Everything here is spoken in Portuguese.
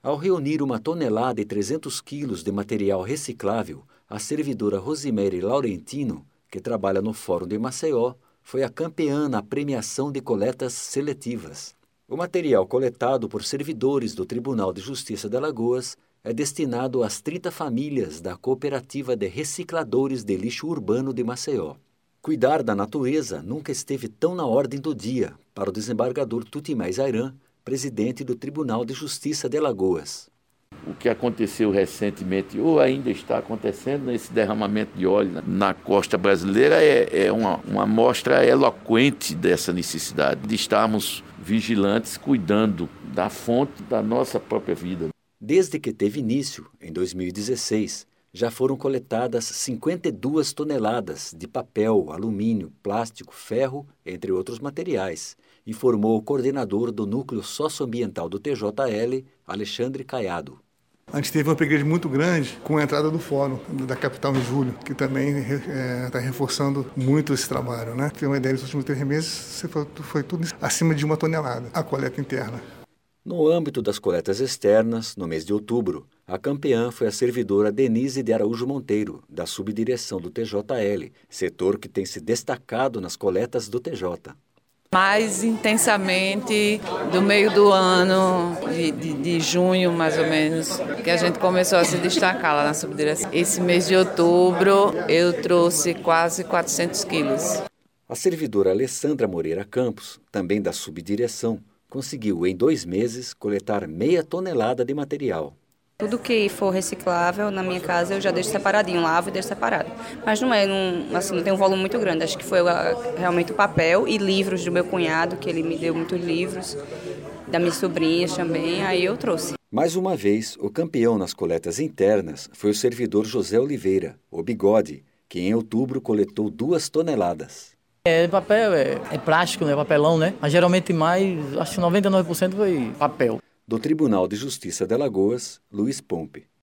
Ao reunir 1,3 toneladas de material reciclável, a servidora Rosemary Laurentino, que trabalha no Fórum de Maceió, foi a campeã na premiação de coletas seletivas. O material coletado por servidores do Tribunal de Justiça de Alagoas é destinado às 30 famílias da Cooperativa de Recicladores de Lixo Urbano de Maceió. Cuidar da natureza nunca esteve tão na ordem do dia para o desembargador Tutimés Ayran, presidente do Tribunal de Justiça de Alagoas. O que aconteceu recentemente, ou ainda está acontecendo, esse derramamento de óleo na costa brasileira é uma amostra eloquente dessa necessidade de estarmos vigilantes, cuidando da fonte da nossa própria vida. Desde que teve início, em 2016, já foram coletadas 52 toneladas de papel, alumínio, plástico, ferro, entre outros materiais, informou o coordenador do Núcleo Socioambiental do TJL, Alexandre Caiado. A gente teve um upgrade muito grande com a entrada do fórum da capital em julho, que também está reforçando muito esse trabalho, né? Tem uma ideia, nos últimos 3 meses foi tudo acima de 1 tonelada, a coleta interna. No âmbito das coletas externas, no mês de outubro, a campeã foi a servidora Denise de Araújo Monteiro, da subdireção do TJL, setor que tem se destacado nas coletas do TJ. Mais intensamente do meio do ano, de junho mais ou menos, que a gente começou a se destacar lá na subdireção. Esse mês de outubro eu trouxe quase 400 quilos. A servidora Alessandra Moreira Campos, também da subdireção, conseguiu em 2 meses coletar meia tonelada de material. Tudo que for reciclável, na minha casa, eu já deixo separadinho, lavo e deixo separado. Mas não tem um volume muito grande. Acho que foi realmente o papel e livros do meu cunhado, que ele me deu muitos livros, da minha sobrinha também, aí eu trouxe. Mais uma vez, o campeão nas coletas internas foi o servidor José Oliveira, o Bigode, que em outubro coletou 2 toneladas. Papel é plástico, né? Papelão, né? Mas geralmente mais, acho que 99% foi papel. Do Tribunal de Justiça de Alagoas, Luiz Pompe.